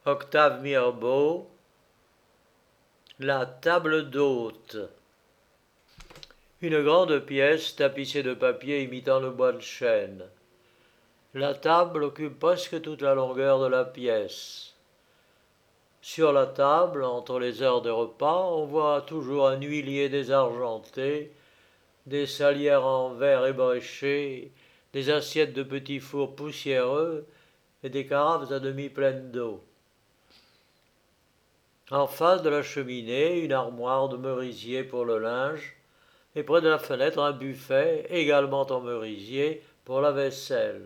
Octave Mirbeau, La table d'hôte. Une grande pièce tapissée de papier imitant le bois de chêne. La table occupe presque toute la longueur de la pièce. Sur la table, entre les heures de repas, on voit toujours un huilier désargenté, des salières en verre ébréché, des assiettes de petits fours poussiéreux et des carafes à demi pleines d'eau. En face de la cheminée, une armoire de merisier pour le linge, et près de la fenêtre, un buffet, également en merisier, pour la vaisselle.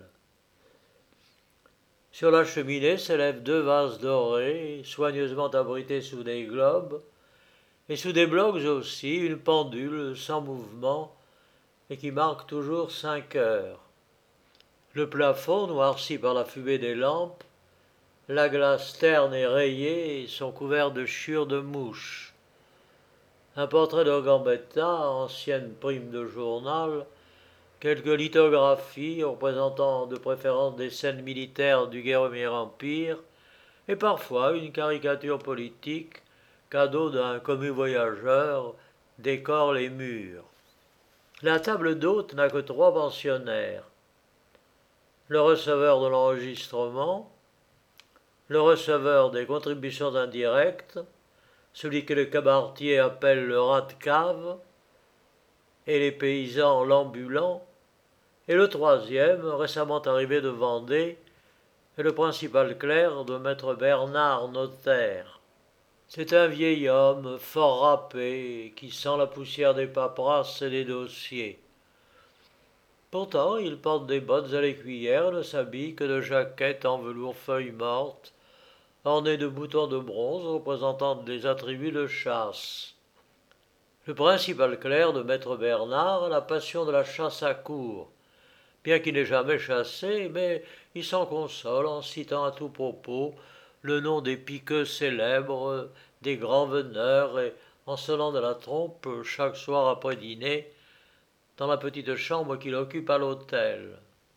Sur la cheminée s'élèvent deux vases dorés, soigneusement abrités sous des globes, et sous des blocs aussi, une pendule sans mouvement, et qui marque toujours 5 heures. Le plafond, noirci par la fumée des lampes, la glace terne et rayée sont couverts de chiures de mouches. Un portrait de Gambetta, ancienne prime de journal, quelques lithographies représentant de préférence des scènes militaires du Premier Empire, et parfois une caricature politique, cadeau d'un commis voyageur, décore les murs. La table d'hôte n'a que 3 pensionnaires. Le receveur de l'enregistrement, le receveur des contributions indirectes, celui que le cabaretier appelle le rat de cave, et les paysans l'ambulant, et le troisième, récemment arrivé de Vendée, est le principal clerc de maître Bernard, notaire. C'est un vieil homme fort râpé qui sent la poussière des paperasses et des dossiers. Pourtant, il porte des bottes à l'écuyère et ne s'habille que de jaquettes en velours feuille morte, ornées de boutons de bronze représentant des attributs de chasse. Le principal clerc de maître Bernard a la passion de la chasse à courre, bien qu'il n'ait jamais chassé, mais il s'en console en citant à tout propos le nom des piqueux célèbres, des grands veneurs, et en sonnant de la trompe chaque soir après dîner, dans la petite chambre qu'il occupe à l'hôtel.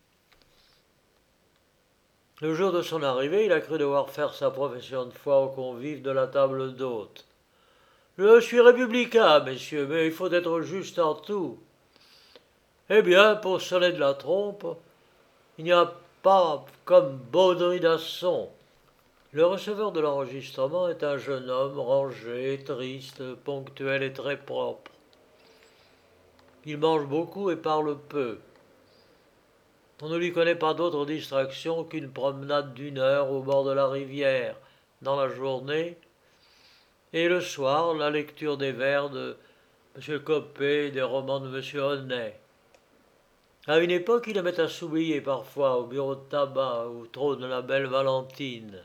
Le jour de son arrivée, il a cru devoir faire sa profession de foi aux convives de la table d'hôte. « Je suis républicain, messieurs, mais il faut être juste en tout. » Eh bien, pour sonner de la trompe, il n'y a pas comme Baudry-Dasson. Le receveur de l'enregistrement est un jeune homme rangé, triste, ponctuel et très propre. Il mange beaucoup et parle peu. On ne lui connaît pas d'autre distraction qu'une promenade d'1 heure au bord de la rivière, dans la journée, et le soir, la lecture des vers de M. Coppée et des romans de M. Honnet. À une époque, il aimait à s'oublier parfois au bureau de tabac où trône la belle Valentine.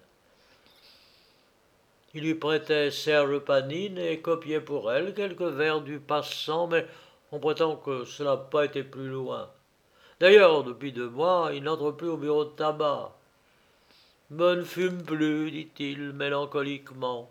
Il lui prêtait Serge Panine et copiait pour elle quelques vers du passant, mais on prétend que cela n'a pas été plus loin. D'ailleurs, depuis 2 mois, il n'entre plus au bureau de tabac. « Je ne fume plus, dit-il mélancoliquement. »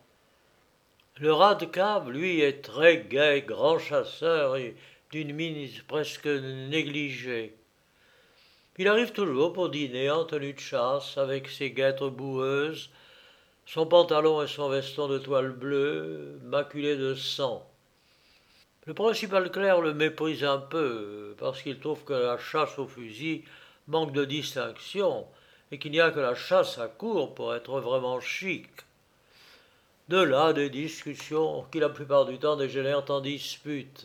Le rat de cave, lui, est très gai, grand chasseur et d'une mine presque négligée. Il arrive toujours pour dîner en tenue de chasse, avec ses guêtres boueuses, son pantalon et son veston de toile bleue, maculés de sang. Le principal clerc le méprise un peu, parce qu'il trouve que la chasse au fusil manque de distinction, et qu'il n'y a que la chasse à courre pour être vraiment chic. De là des discussions qui la plupart du temps dégénèrent en disputes.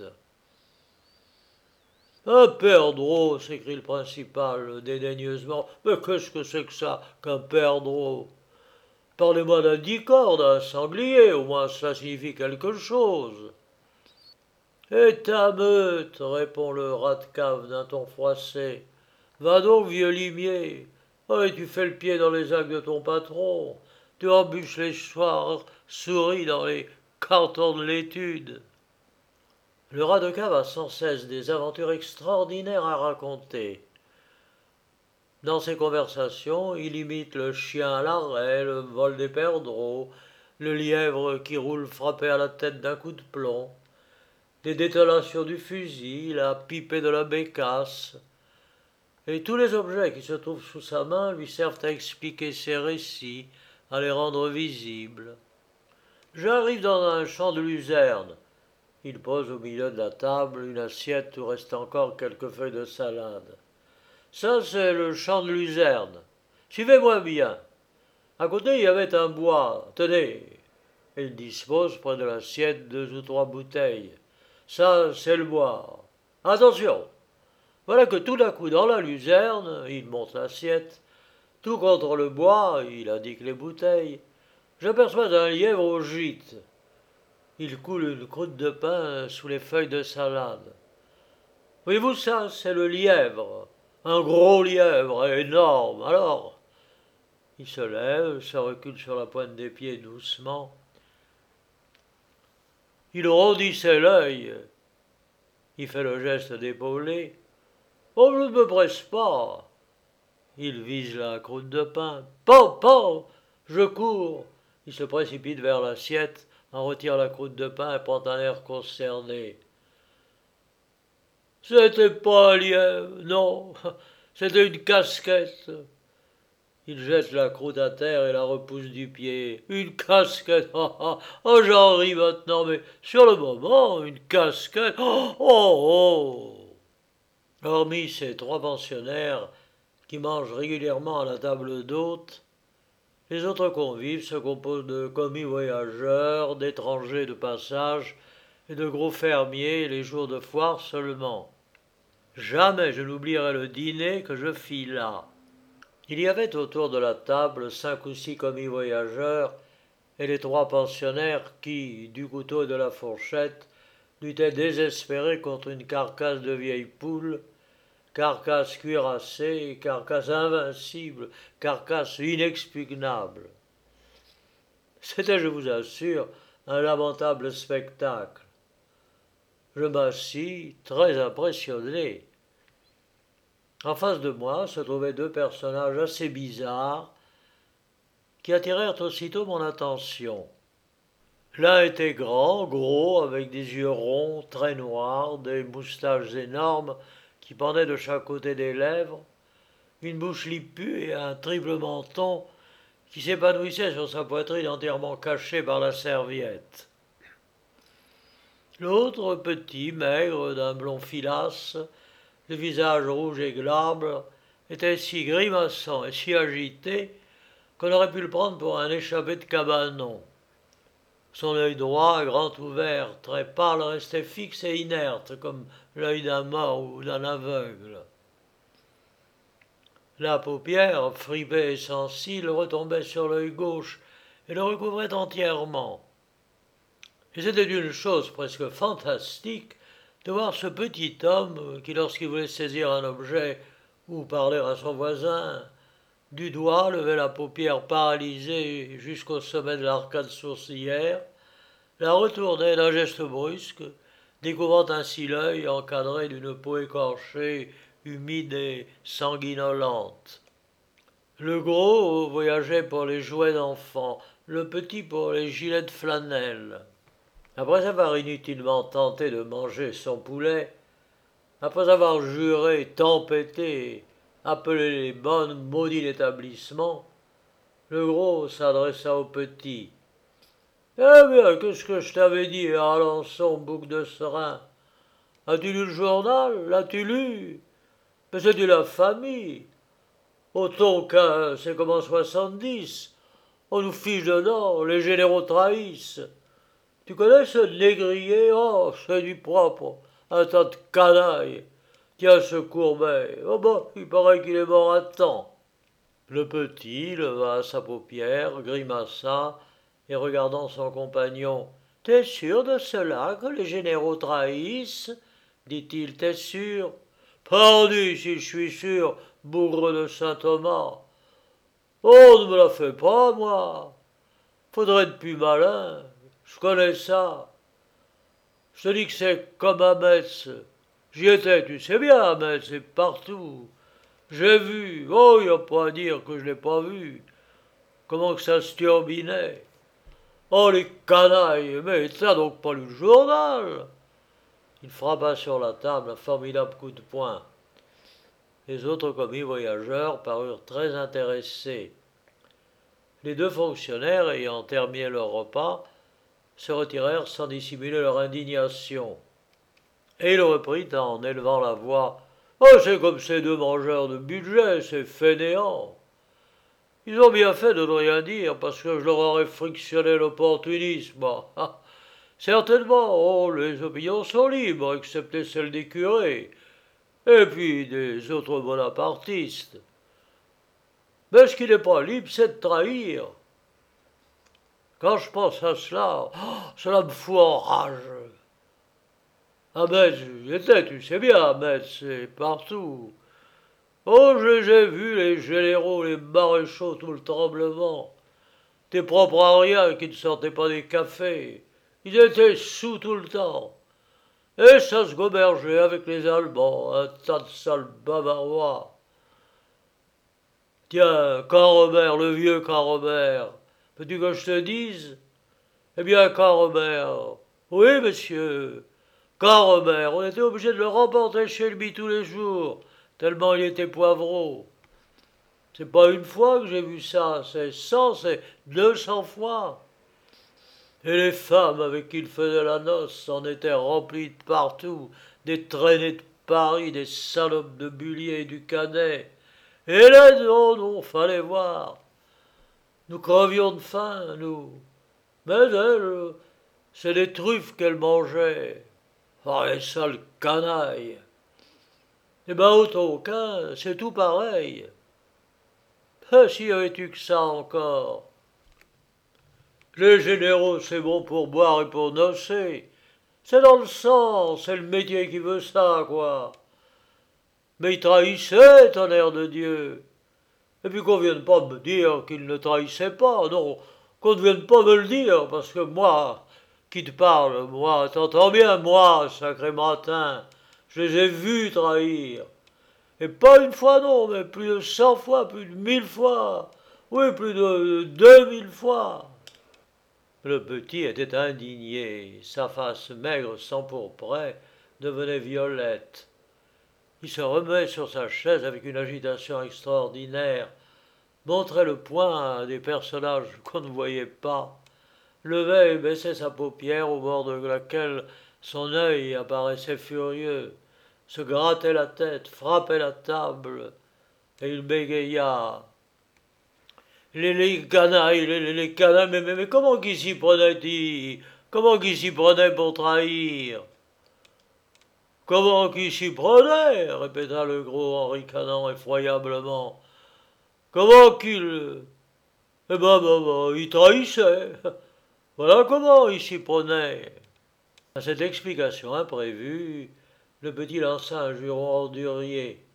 « Un perdreau !» s'écrie le principal dédaigneusement. « Mais qu'est-ce que c'est que ça qu'un perdreau ? Parlez-moi d'un dicorde, d'un sanglier, au moins cela signifie quelque chose. » « Et ta meute !» répond le rat de cave d'un ton froissé. « Va donc, vieux limier. Oh, et tu fais le pied dans les actes de ton patron. Tu embûches les soirs souris dans les cartons de l'étude. » Le rat de cave a sans cesse des aventures extraordinaires à raconter. Dans ses conversations, il imite le chien à l'arrêt, le vol des perdreaux, le lièvre qui roule frappé à la tête d'un coup de plomb, des détonations du fusil, la pipée de la bécasse. Et tous les objets qui se trouvent sous sa main lui servent à expliquer ses récits, à les rendre visibles. J'arrive dans un champ de luzerne. Il pose au milieu de la table une assiette où reste encore quelques feuilles de salade. Ça, c'est le champ de luzerne. Suivez-moi bien. À côté, il y avait un bois. Tenez. Il dispose près de l'assiette 2 ou 3 bouteilles. Ça, c'est le bois. Attention. Voilà que tout d'un coup, dans la luzerne, il monte l'assiette. Tout contre le bois, il indique les bouteilles. J'aperçois un lièvre au gîte. Il coule une croûte de pain sous les feuilles de salade. Voyez-vous ça, c'est le lièvre. Un gros lièvre, énorme. Alors, il se lève, se recule sur la pointe des pieds doucement. Il rondissait l'œil. Il fait le geste d'épaulé. Oh, je ne me presse pas. Il vise la croûte de pain. Pan, pan. Je cours. Il se précipite vers l'assiette, en retire la croûte de pain et prend un air consterné. C'était pas un lièvre, non, c'était une casquette. Il jette la croûte à terre et la repousse du pied. Une casquette, oh, j'en ris maintenant, mais sur le moment, une casquette, oh. Hormis ces 3 pensionnaires qui mangent régulièrement à la table d'hôte, les autres convives se composent de commis voyageurs, d'étrangers de passage et de gros fermiers les jours de foire seulement. Jamais je n'oublierai le dîner que je fis là. Il y avait autour de la table 5 ou 6 commis voyageurs et les 3 pensionnaires qui, du couteau et de la fourchette, luttaient désespérés contre une carcasse de vieille poule, carcasse cuirassée, carcasse invincible, carcasse inexpugnable. C'était, je vous assure, un lamentable spectacle. Je m'assis, très impressionné. En face de moi se trouvaient 2 personnages assez bizarres qui attirèrent aussitôt mon attention. L'un était grand, gros, avec des yeux ronds, très noirs, des moustaches énormes qui pendaient de chaque côté des lèvres, une bouche lipue et un triple menton qui s'épanouissait sur sa poitrine entièrement cachée par la serviette. L'autre, petit, maigre, d'un blond filasse, le visage rouge et glabre, était si grimaçant et si agité qu'on aurait pu le prendre pour un échappé de cabanon. Son œil droit, grand ouvert, très pâle, restait fixe et inerte, comme l'œil d'un mort ou d'un aveugle. La paupière, fripée et sans cils, retombait sur l'œil gauche et le recouvrait entièrement. Et c'était une chose presque fantastique de voir ce petit homme qui, lorsqu'il voulait saisir un objet ou parler à son voisin, du doigt levait la paupière paralysée jusqu'au sommet de l'arcade sourcilière, la retournait d'un geste brusque, découvrant ainsi l'œil encadré d'une peau écorchée, humide et sanguinolente. Le gros voyageait pour les jouets d'enfants, le petit pour les gilets de flanelle. Après avoir inutilement tenté de manger son poulet, après avoir juré, tempêté, appelé les bonnes maudits d'établissement, le gros s'adressa au petit. Eh bien, qu'est-ce que je t'avais dit, Alençon, bouc de serin? As-tu lu le journal? L'as-tu lu? Mais c'est de la famille. Autant qu'un, c'est comme en 70. On nous fiche dedans, les généraux trahissent. Tu connais ce négrier? Oh, c'est du propre. Un tas de canailles. Tiens, ce Courbet. Oh ben, il paraît qu'il est mort à temps. Le petit leva sa paupière, grimaça, et regardant son compagnon. T'es sûr de cela, que les généraux trahissent? Dit-il. T'es sûr? Pardi, si je suis sûr, bougre de Saint-Thomas. Oh, ne me la fais pas, moi. Faudrait être plus malin. Je connais ça. Je te dis que c'est comme à Metz. J'y étais, tu sais bien, à Metz, c'est partout. J'ai vu. Oh, y a pas à dire que je l'ai pas vu. Comment que ça se turbinait. Oh, les canailles, mais t'as donc pas lu le journal? Il frappa sur la table un formidable coup de poing. Les autres commis voyageurs parurent très intéressés. Les deux fonctionnaires, ayant terminé leur repas, se retirèrent sans dissimuler leur indignation. Et il reprit en élevant la voix. Oh, c'est comme ces deux mangeurs de budget, ces fainéants. Ils ont bien fait de ne rien dire, parce que je leur aurais frictionné l'opportunisme. Ah, certainement, oh, les opinions sont libres, excepté celles des curés, et puis des autres bonapartistes. Mais ce qui n'est pas libre, c'est de trahir. Quand je pense à cela, oh, cela me fout en rage. Ah ben, j'y étais, tu sais bien, mais c'est partout. Oh, je les ai vus, les généraux, les maréchaux, tout le tremblement. Des propres à rien qui ne sortaient pas des cafés. Ils étaient sous tout le temps. Et ça se gobergeait avec les Allemands, un tas de sales bavarois. Tiens, Canrobert, le vieux Canrobert, veux-tu que je te dise? Eh bien, Canrobert, oui, monsieur, Canrobert, on était obligé de le remporter chez lui tous les jours, tellement il était poivreau. C'est pas une fois que j'ai vu ça, c'est 100, c'est 200 fois. Et les femmes avec qui il faisait la noce en étaient remplies de partout, des traînées de Paris, des salopes de Bullier et du Canet. Et là, non, fallait voir. Nous crevions de faim, nous. Mais elle, c'est des truffes qu'elle mangeait. Ah, les sales canailles. Eh ben, au Tonkin, c'est tout pareil. Ah, s'y avait-tu que ça encore? Les généraux, c'est bon pour boire et pour nocer. C'est dans le sang, c'est le métier qui veut ça, quoi. Mais ils trahissaient, tonnerre de Dieu. Et puis qu'on vienne pas me dire qu'ils ne trahissaient pas, non, qu'on ne vienne pas me le dire, parce que moi, qui te parle, moi, t'entends bien, moi, sacré matin, je les ai vus trahir. Et pas une fois, non, mais plus de 100 fois, plus de 1000 fois. Oui, plus de 2000 fois. Le petit était indigné, sa face maigre sans pourpret devenait violette. Il se remet sur sa chaise avec une agitation extraordinaire, montrait le poing à des personnages qu'on ne voyait pas, levait et baissait sa paupière au bord de laquelle son œil apparaissait furieux, se grattait la tête, frappait la table, et il bégaya. Les canailles, les canailles, mais comment qu'ils s'y prenaient-ils? Comment qu'ils s'y prenaient pour trahir? Comment qu'ils s'y prenaient? Répéta le gros en ricanant effroyablement. Comment qu'ils... Eh ben, ils trahissaient. Voilà comment ils s'y prenaient. À cette explication imprévue, le petit lança un juron ordurier.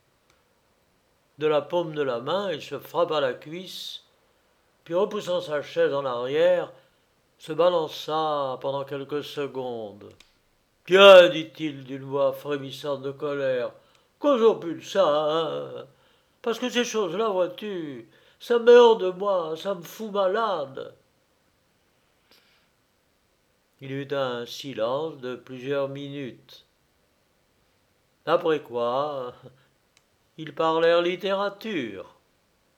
De la paume de la main, il se frappa la cuisse, puis repoussant sa chaise en arrière, se balança pendant quelques secondes. Tiens, dit-il d'une voix frémissante de colère, causons plus de ça, hein, parce que ces choses-là, vois-tu, ça me hors de moi, ça me fout malade. Il y eut un silence de plusieurs minutes. Après quoi, ils parlèrent littérature.